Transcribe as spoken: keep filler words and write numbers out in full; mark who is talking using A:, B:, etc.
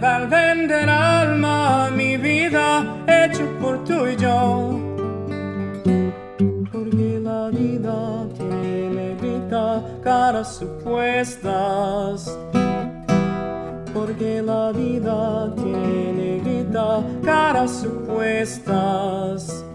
A: al vender alma mi vida hecho por tú y yo. Porque la vida tiene negrita caras supuestas. Porque la vida tiene negrita caras supuestas.